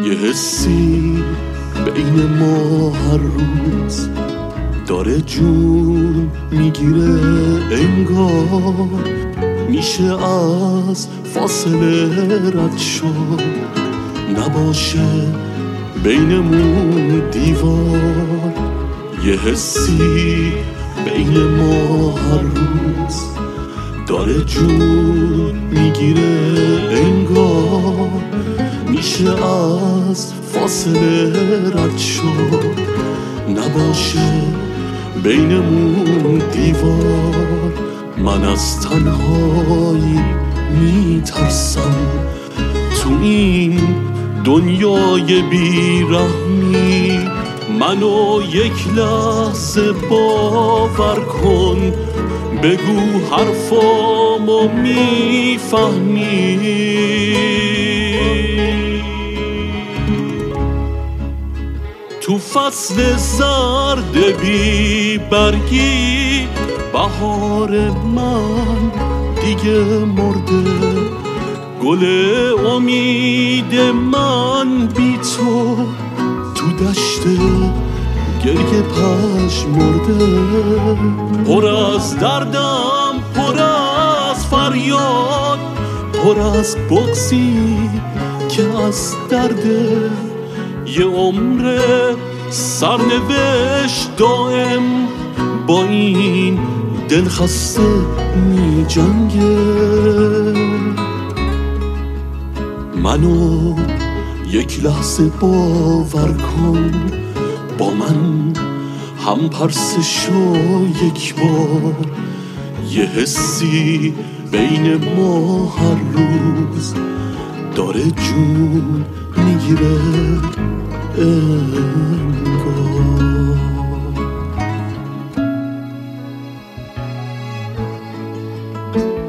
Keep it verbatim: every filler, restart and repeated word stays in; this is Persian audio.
یه حسی بین ما هر روز داره جون میگیره، انگار میشه از فاصله رد شد، نباشه بینمون دیوار. یه حسی بین ما هر روز داره جون میگیره، انگار میشه از فاصله رد شد، نباشه بینمون دیوار. من از تنهایی میترسم تو این دنیای بیرحمی، منو یک لحظه باور کن، بگو حرفامو میفهمی. تو فصل زرد بی برگی بهار من دیگه مرده، گل امید من بی تو تو دشت گریه پژمرده. پر از دردم، پر از فریاد، پر از بغضی که از درده. یه عمر سرنوشت دائم با این دل خسته می جنگه. منو یک لحظه باور کن، با من هم پرسه شو یک بار. یه حسی بین ما هر روز داره جون میگیره، انگار. thank you